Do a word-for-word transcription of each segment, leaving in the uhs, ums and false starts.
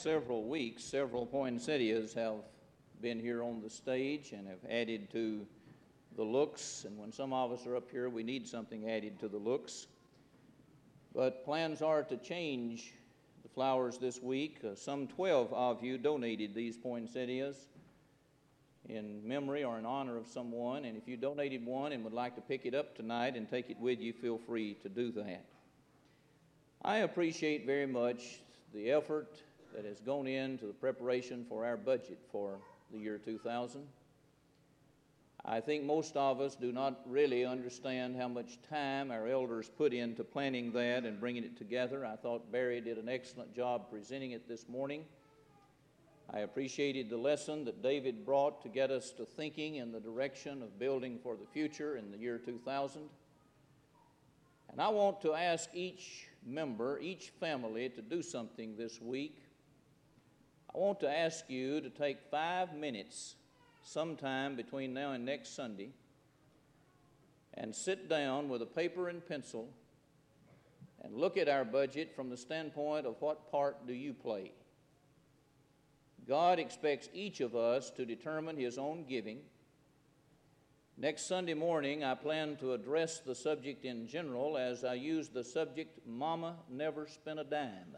last several weeks, several poinsettias have been here on the stage and have added to the looks. And when some of us are up here, we need something added to the looks. But plans are to change the flowers this week. Uh, some twelve of you donated these poinsettias in memory or in honor of someone. And if you donated one and would like to pick it up tonight and take it with you, feel free to do that. I appreciate very much the effort that has gone into the preparation for our budget for the year two thousand. I think most of us do not really understand how much time our elders put into planning that and bringing it together. I thought Barry did an excellent job presenting it this morning. I appreciated the lesson that David brought to get us to thinking in the direction of building for the future in the year two thousand. And I want to ask each member, each family, to do something this week. I want to ask you to take five minutes sometime between now and next Sunday and sit down with a paper and pencil and look at our budget from the standpoint of what part do you play. God expects each of us to determine His own giving. Next Sunday morning, I plan to address the subject in general as I use the subject, Mama Never Spent a Dime.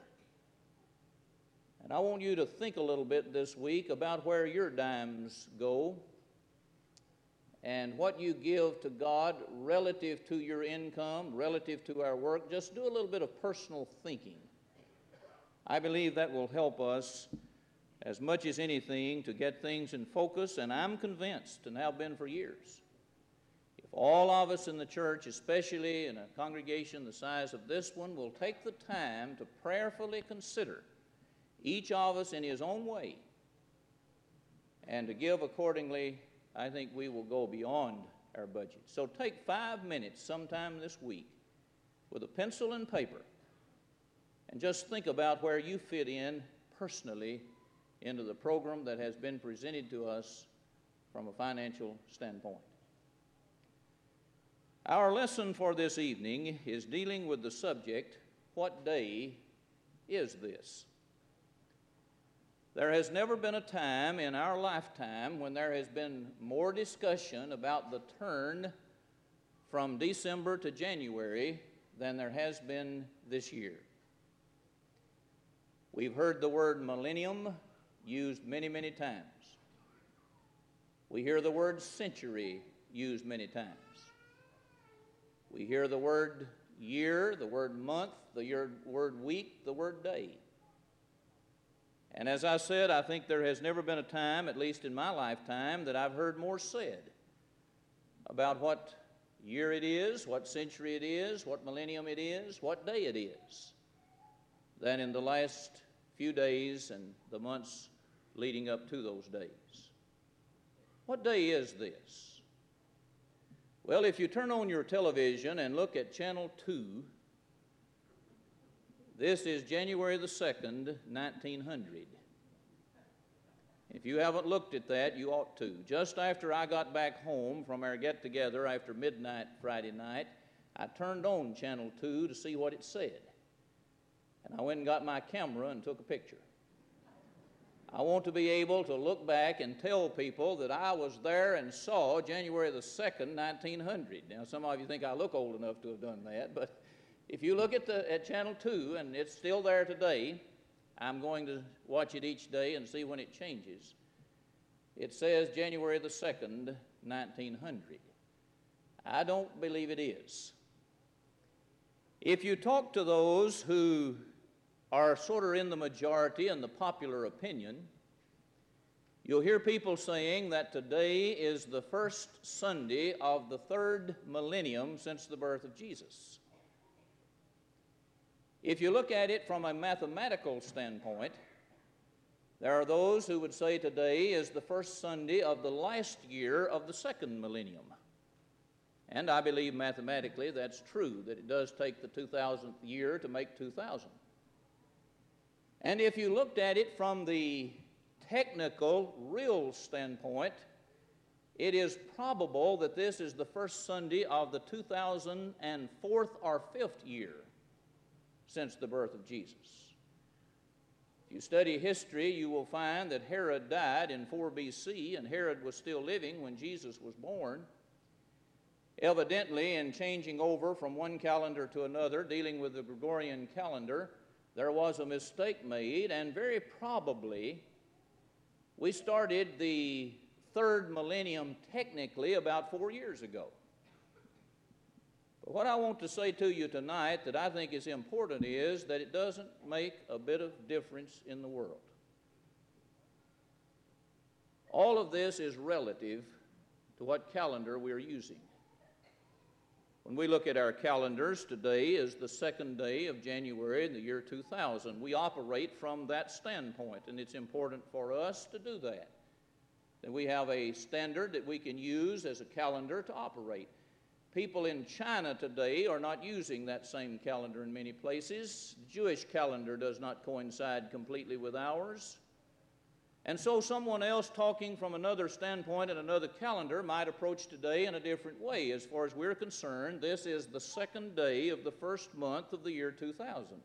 And I want you to think a little bit this week about where your dimes go and what you give to God relative to your income, relative to our work. Just do a little bit of personal thinking. I believe that will help us as much as anything to get things in focus, and I'm convinced, and have been for years, if all of us in the church, especially in a congregation the size of this one, will take the time to prayerfully consider each of us in his own way, and to give accordingly, I think we will go beyond our budget. So take five minutes sometime this week with a pencil and paper and just think about where you fit in personally into the program that has been presented to us from a financial standpoint. Our lesson for this evening is dealing with the subject, what day is this? There has never been a time in our lifetime when there has been more discussion about the turn from December to January than there has been this year. We've heard the word millennium used many, many times. We hear the word century used many times. We hear the word year, the word month, the word week, the word day. And as I said, I think there has never been a time, at least in my lifetime, that I've heard more said about what year it is, what century it is, what millennium it is, what day it is, than in the last few days and the months leading up to those days. What day is this? Well, if you turn on your television and look at Channel two, this is January the second, nineteen hundred. If you haven't looked at that, you ought to. Just after I got back home from our get-together after midnight Friday night, I turned on Channel two to see what it said. And I went and got my camera and took a picture. I want to be able to look back and tell people that I was there and saw January the second, nineteen hundred. Now, some of you think I look old enough to have done that, but if you look at, the, at Channel two, and it's still there today, I'm going to watch it each day and see when it changes. It says January the second, nineteen hundred. I don't believe it is. If you talk to those who are sort of in the majority in the popular opinion, you'll hear people saying that today is the first Sunday of the third millennium since the birth of Jesus. If you look at it from a mathematical standpoint, there are those who would say today is the first Sunday of the last year of the second millennium. And I believe mathematically that's true, that it does take the two thousandth year to make two thousand. And if you looked at it from the technical, real standpoint, it is probable that this is the first Sunday of the two thousand fourth or fifth year since the birth of Jesus. you study history, you will find that Herod died in four B C, and Herod was still living when Jesus was born. Evidently, in changing over from one calendar to another, dealing with the Gregorian calendar, there was a mistake made, and very probably we started the third millennium technically about four years ago. But what I want to say to you tonight that I think is important is that it doesn't make a bit of difference in the world. All of this is relative to what calendar we're using. When we look at our calendars, today is the second day of January in the year two thousand. We operate from that standpoint, and it's important for us to do that. That we have a standard that we can use as a calendar to operate. People in China today are not using that same calendar in many places. The Jewish calendar does not coincide completely with ours. And so someone else talking from another standpoint and another calendar might approach today in a different way. As far as we're concerned, this is the second day of the first month of the year two thousand.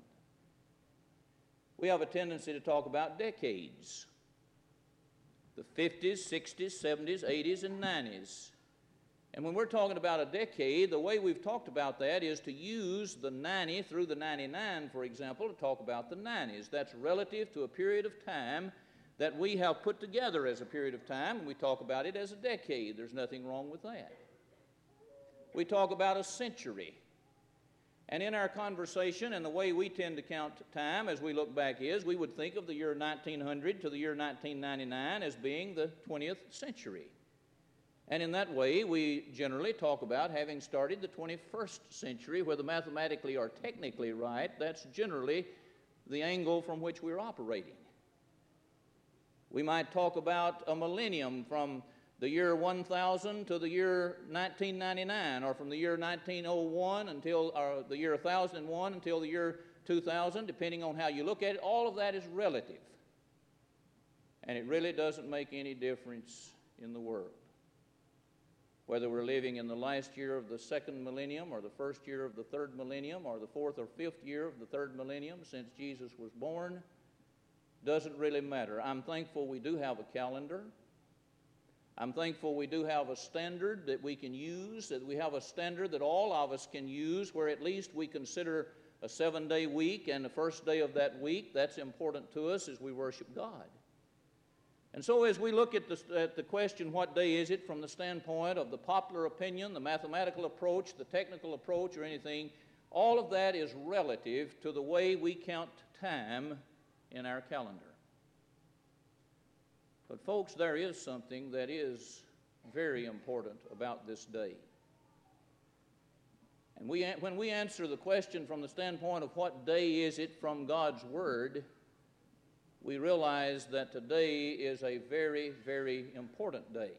We have a tendency to talk about decades. The fifties, sixties, seventies, eighties, and nineties. And when we're talking about a decade, the way we've talked about that is to use the ninety through the ninety-nine, for example, to talk about the nineties. That's relative to a period of time that we have put together as a period of time, and we talk about it as a decade. There's nothing wrong with that. We talk about a century. And in our conversation and the way we tend to count time as we look back is, we would think of the year nineteen hundred to the year nineteen ninety-nine as being the twentieth century. And in that way, we generally talk about having started the twenty-first century, whether mathematically or technically right. That's generally the angle from which we're operating. We might talk about a millennium from the year one thousand to the year nineteen ninety-nine, or from the year nineteen oh one until or the year one thousand one until the year two thousand, depending on how you look at it. All of that is relative. And it really doesn't make any difference in the world. Whether we're living in the last year of the second millennium, or the first year of the third millennium, or the fourth or fifth year of the third millennium since Jesus was born, doesn't really matter. I'm thankful we do have a calendar. I'm thankful we do have a standard that we can use, that we have a standard that all of us can use, where at least we consider a seven-day week, and the first day of that week, that's important to us as we worship God. And so as we look at the, at the question, what day is it, from the standpoint of the popular opinion, the mathematical approach, the technical approach, or anything, all of that is relative to the way we count time in our calendar. But folks, there is something that is very important about this day. And we, when we answer the question from the standpoint of what day is it from God's Word, we realize that today is a very, very important day.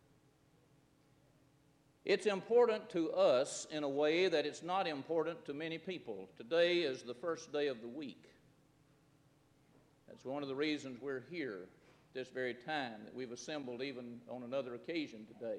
It's important to us in a way that it's not important to many people. Today is the first day of the week. That's one of the reasons we're here at this very time, that we've assembled even on another occasion today.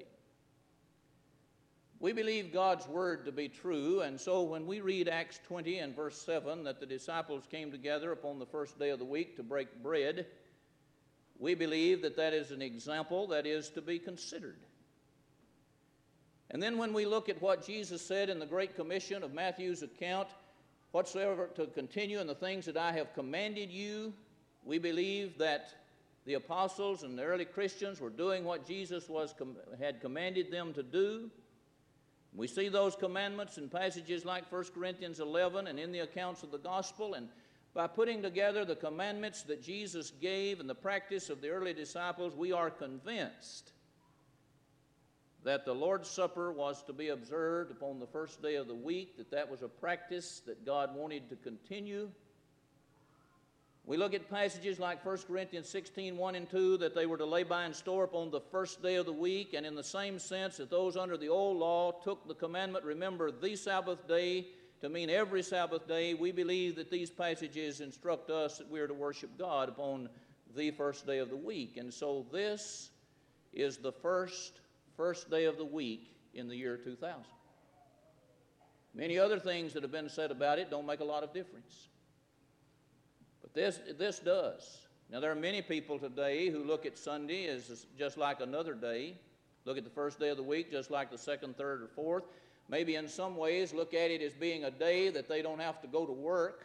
We believe God's Word to be true, and so when we read Acts twenty and verse seven, that the disciples came together upon the first day of the week to break bread, we believe that that is an example that is to be considered. And then when we look at what Jesus said in the Great Commission of Matthew's account, whatsoever to continue in the things that I have commanded you, we believe that the apostles and the early Christians were doing what Jesus was, had commanded them to do. We see those commandments in passages like First Corinthians eleven and in the accounts of the gospel. And by putting together the commandments that Jesus gave and the practice of the early disciples, we are convinced that the Lord's Supper was to be observed upon the first day of the week, that that was a practice that God wanted to continue. We look at passages like First Corinthians sixteen, one and two, that they were to lay by and store upon the first day of the week, and in the same sense that those under the old law took the commandment, remember the Sabbath day, to mean every Sabbath day. We believe that these passages instruct us that we are to worship God upon the first day of the week. And so this is the first, first day of the week in the year two thousand. Many other things that have been said about it don't make a lot of difference. But this, this does. Now, there are many people today who look at Sunday as just like another day, look at the first day of the week just like the second, third, or fourth. Maybe in some ways look at it as being a day that they don't have to go to work.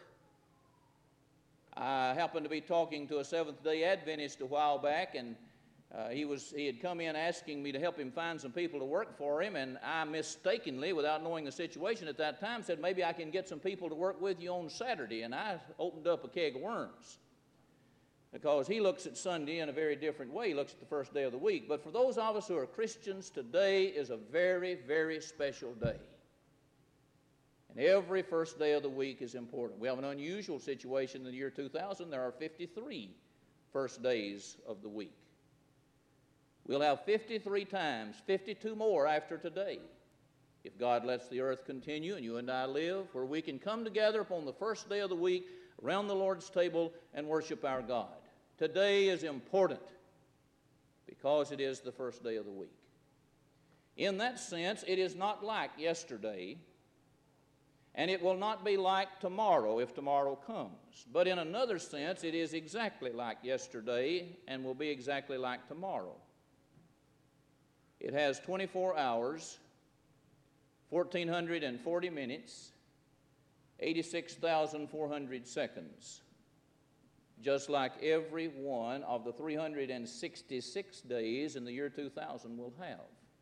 I happened to be talking to a Seventh-day Adventist a while back, and uh, he, was, he had come in asking me to help him find some people to work for him, and I mistakenly, without knowing the situation at that time, said, maybe I can get some people to work with you on Saturday, and I opened up a keg of worms. Because he looks at Sunday in a very different way. He looks at the first day of the week. But for those of us who are Christians, today is a very, very special day. And every first day of the week is important. We have an unusual situation in the year two thousand. There are fifty-three first days of the week. We'll have fifty-three times, fifty-two more after today, if God lets the earth continue and you and I live, where we can come together upon the first day of the week around the Lord's table and worship our God. Today is important because it is the first day of the week. In that sense, it is not like yesterday, and it will not be like tomorrow if tomorrow comes. But in another sense, it is exactly like yesterday and will be exactly like tomorrow. It has twenty-four hours, one thousand four hundred forty minutes, eighty-six thousand four hundred seconds, just like every one of the three hundred sixty-six days in the year two thousand will have.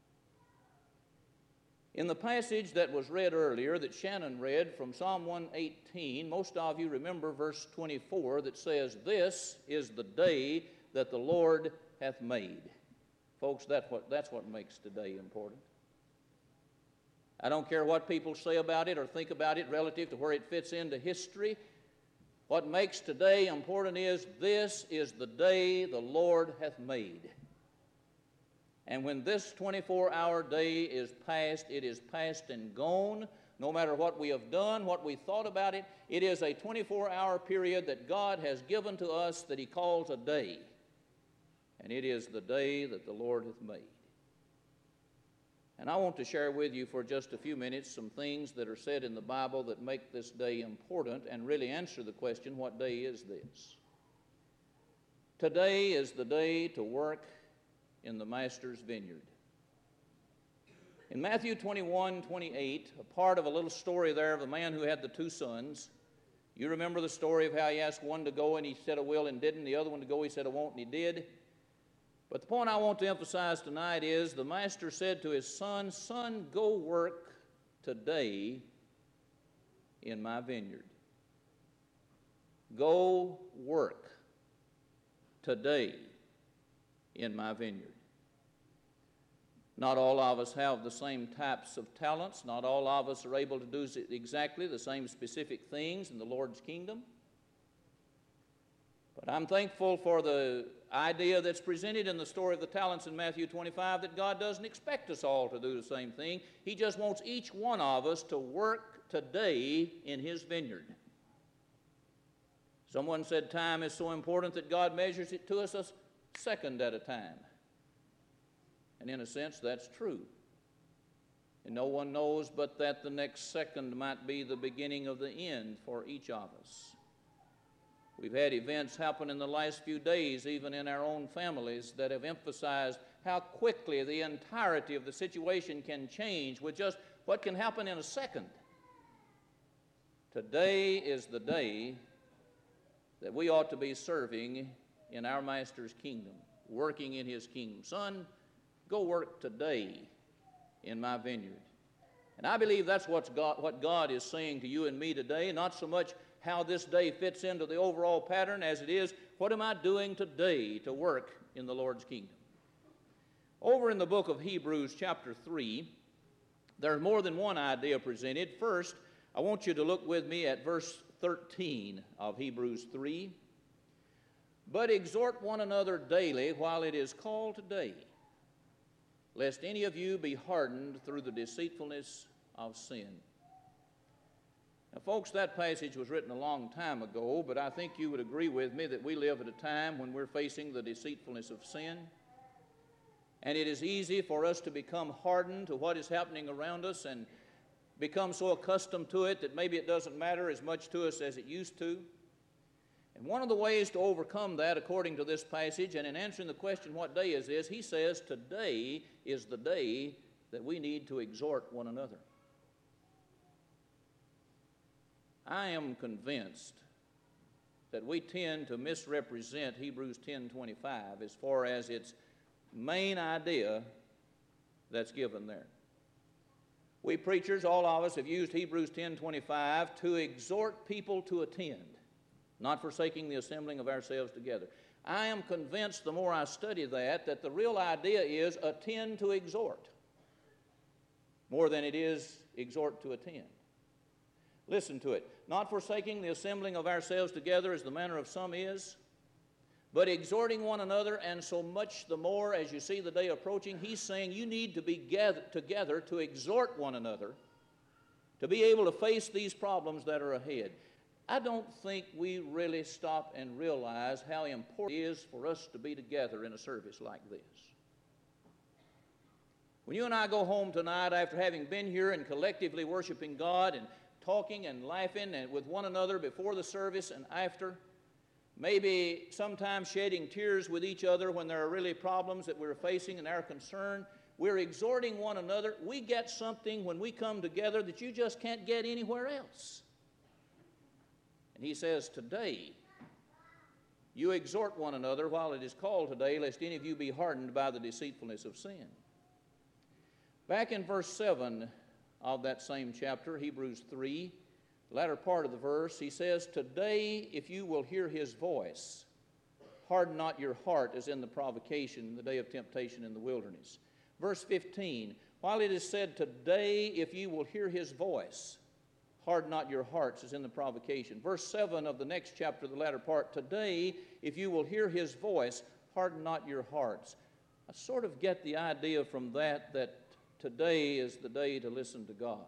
In the passage that was read earlier, that Shannon read from Psalm one eighteen, most of you remember verse twenty-four that says, "This is the day that the Lord hath made." Folks, that's what, that's what makes today important. I don't care what people say about it or think about it relative to where it fits into history. What makes today important is this is the day the Lord hath made. And when this twenty-four hour day is past, it is past and gone. No matter what we have done, what we thought about it, it is a twenty-four hour period that God has given to us that He calls a day. And it is the day that the Lord hath made. And I want to share with you for just a few minutes some things that are said in the Bible that make this day important and really answer the question, what day is this? Today is the day to work in the Master's vineyard. In Matthew twenty-one, twenty-eight, a part of a little story there of a man who had the two sons. You remember the story of how he asked one to go and he said, "I will," and didn't. The other one to go, he said, "I won't," and he did. But the point I want to emphasize tonight is the master said to his son, "Son, go work today in my vineyard." Go work today in my vineyard. Not all of us have the same types of talents. Not all of us are able to do exactly the same specific things in the Lord's kingdom. But I'm thankful for the idea that's presented in the story of the talents in Matthew twenty-five, that God doesn't expect us all to do the same thing. He just wants each one of us to work today in His vineyard. Someone said time is so important that God measures it to us a second at a time. And in a sense, that's true. And no one knows but that the next second might be the beginning of the end for each of us. We've had events happen in the last few days, even in our own families, that have emphasized how quickly the entirety of the situation can change with just what can happen in a second. Today is the day that we ought to be serving in our Master's kingdom, working in His kingdom. Son, go work today in my vineyard. And I believe that's what's God, what God is saying to you and me today, not so much how this day fits into the overall pattern as it is, what am I doing today to work in the Lord's kingdom? Over in the book of Hebrews chapter three, there's more than one idea presented. First, I want you to look with me at verse thirteen of Hebrews three. "But exhort one another daily while it is called today, lest any of you be hardened through the deceitfulness of sin." Now, folks, that passage was written a long time ago, but I think you would agree with me that we live at a time when we're facing the deceitfulness of sin. And it is easy for us to become hardened to what is happening around us and become so accustomed to it that maybe it doesn't matter as much to us as it used to. And one of the ways to overcome that, according to this passage, and in answering the question, what day is this, he says, today is the day that we need to exhort one another. I am convinced that we tend to misrepresent Hebrews ten twenty-five as far as its main idea that's given there. We preachers, all of us, have used Hebrews ten twenty-five to exhort people to attend, not forsaking the assembling of ourselves together. I am convinced, the more I study that, that the real idea is attend to exhort, more than it is exhort to attend. Listen to it. Not forsaking the assembling of ourselves together as the manner of some is, but exhorting one another, and so much the more as you see the day approaching. He's saying you need to be gathered together to exhort one another to be able to face these problems that are ahead. I don't think we really stop and realize how important it is for us to be together in a service like this. When you and I go home tonight after having been here and collectively worshiping God and talking and laughing and with one another before the service and after, maybe sometimes shedding tears with each other when there are really problems that we're facing and our concern, we're exhorting one another. We get something when we come together that you just can't get anywhere else. And he says, today, you exhort one another while it is called today, lest any of you be hardened by the deceitfulness of sin. Back in verse seven of that same chapter, Hebrews three, the latter part of the verse, he says, today, if you will hear his voice, harden not your heart as in the provocation in the day of temptation in the wilderness. Verse fifteen, while it is said, today, if you will hear his voice, harden not your hearts as in the provocation. Verse seven of the next chapter, the latter part, today, if you will hear his voice, harden not your hearts. I sort of get the idea from that that today is the day to listen to God.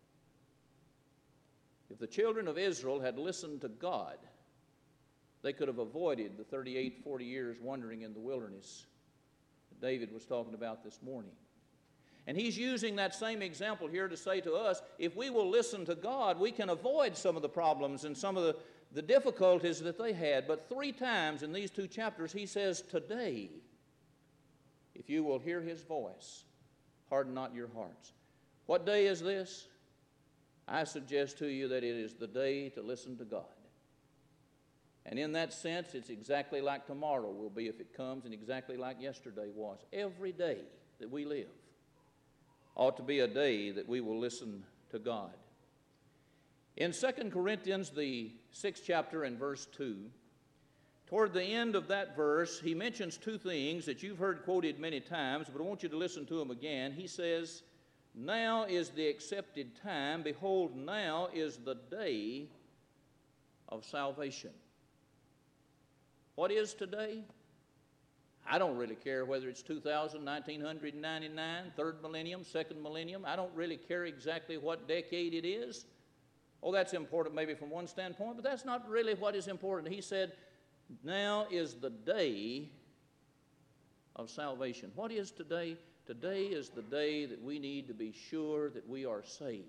If the children of Israel had listened to God, they could have avoided the thirty-eight, forty years wandering in the wilderness that David was talking about this morning. And he's using that same example here to say to us, if we will listen to God, we can avoid some of the problems and some of the, the difficulties that they had. But three times in these two chapters, he says, today, if you will hear his voice, harden not your hearts. What day is this? I suggest to you that it is the day to listen to God. And in that sense, it's exactly like tomorrow will be if it comes, and exactly like yesterday was. Every day that we live ought to be a day that we will listen to God. In Second Corinthians, the sixth chapter and verse two, toward the end of that verse, he mentions two things that you've heard quoted many times, but I want you to listen to them again. He says, now is the accepted time. Behold, now is the day of salvation. What is today? I don't really care whether it's two thousand, nineteen ninety-nine, third millennium, second millennium. I don't really care exactly what decade it is. Oh, that's important maybe from one standpoint, but that's not really what is important. He said, now is the day of salvation. What is today? Today is the day that we need to be sure that we are saved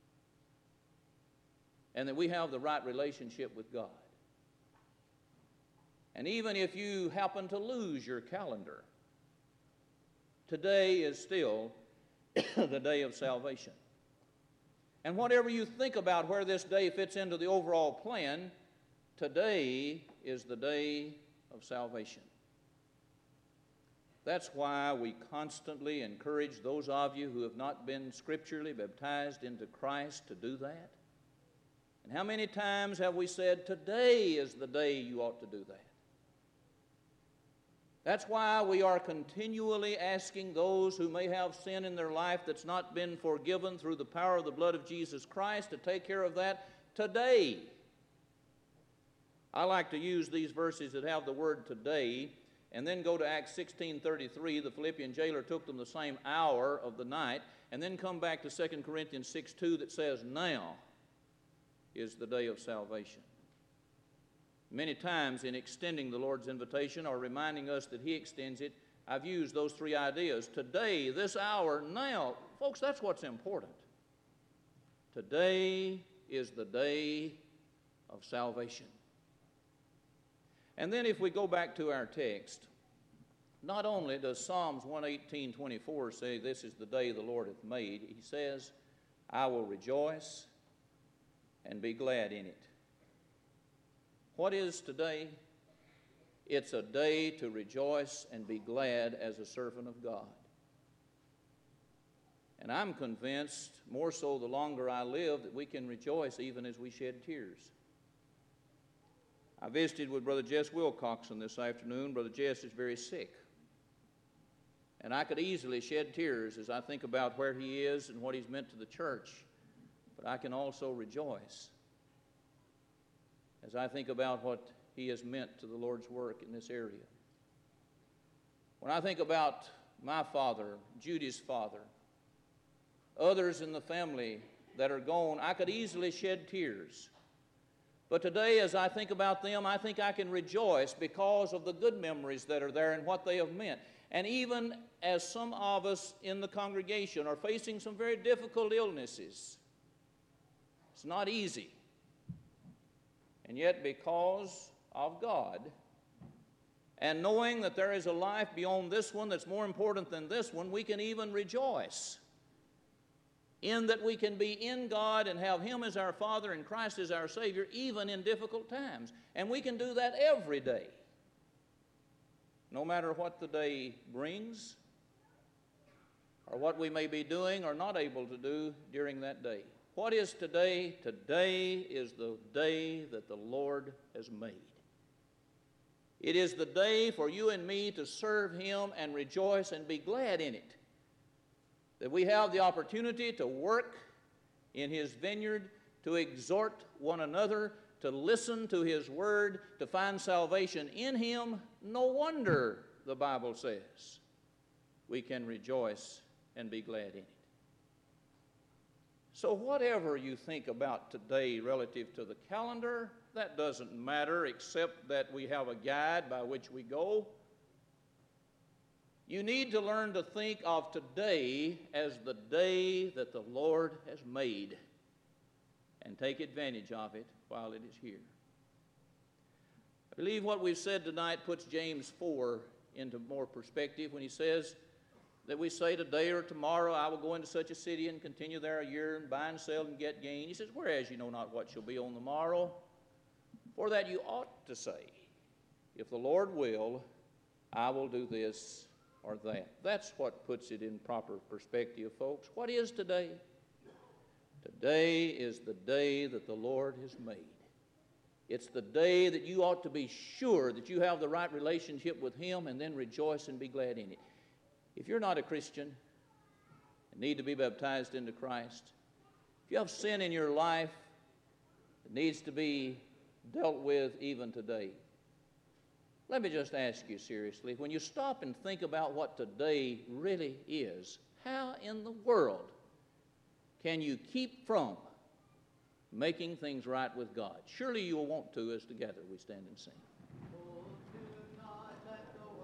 and that we have the right relationship with God. And even if you happen to lose your calendar, today is still the day of salvation. And whatever you think about where this day fits into the overall plan, today is the day of salvation. That's why we constantly encourage those of you who have not been scripturally baptized into Christ to do that. And how many times have we said, today is the day you ought to do that? That's why we are continually asking those who may have sin in their life that's not been forgiven through the power of the blood of Jesus Christ to take care of that today. I like to use these verses that have the word today and then go to Acts sixteen thirty-three. The Philippian jailer took them the same hour of the night, and then come back to Second Corinthians six two that says, now is the day of salvation. Many times in extending the Lord's invitation or reminding us that he extends it, I've used those three ideas. Today, this hour, now. Folks, that's what's important. Today is the day of salvation. And then if we go back to our text, not only does Psalms one eighteen twenty-four say, "This is the day the Lord hath made," he says, "I will rejoice and be glad in it." What is today? It's a day to rejoice and be glad as a servant of God. And I'm convinced, more so the longer I live, that we can rejoice even as we shed tears. I visited with Brother Jess Wilcoxon this afternoon. Brother Jess is very sick. And I could easily shed tears as I think about where he is and what he's meant to the church. But I can also rejoice as I think about what he has meant to the Lord's work in this area. When I think about my father, Judy's father, others in the family that are gone, I could easily shed tears. But today, as I think about them, I think I can rejoice because of the good memories that are there and what they have meant. And even as some of us in the congregation are facing some very difficult illnesses, it's not easy. And yet, because of God, and knowing that there is a life beyond this one that's more important than this one, we can even rejoice in that we can be in God and have Him as our Father and Christ as our Savior, even in difficult times. And we can do that every day, no matter what the day brings or what we may be doing or not able to do during that day. What is today? Today is the day that the Lord has made. It is the day for you and me to serve Him and rejoice and be glad in it. That we have the opportunity to work in His vineyard, to exhort one another, to listen to His word, to find salvation in Him. No wonder, the Bible says, we can rejoice and be glad in it. So whatever you think about today relative to the calendar, that doesn't matter, except that we have a guide by which we go. You need to learn to think of today as the day that the Lord has made and take advantage of it while it is here. I believe what we've said tonight puts James four into more perspective when he says that we say today or tomorrow, "I will go into such a city and continue there a year and buy and sell and get gain." He says, "Whereas you know not what shall be on the morrow, for that you ought to say, if the Lord will, I will do this or that." That's what puts it in proper perspective, folks. What is today? Today is the day that the Lord has made. It's the day that you ought to be sure that you have the right relationship with Him and then rejoice and be glad in it. If you're not a Christian and need to be baptized into Christ, if you have sin in your life that needs to be dealt with even today, let me just ask you seriously, when you stop and think about what today really is, how in the world can you keep from making things right with God? Surely you will want to as together we stand and sing. Oh, do not let the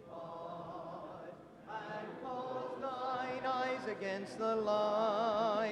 word depart, and close thine eyes against the light.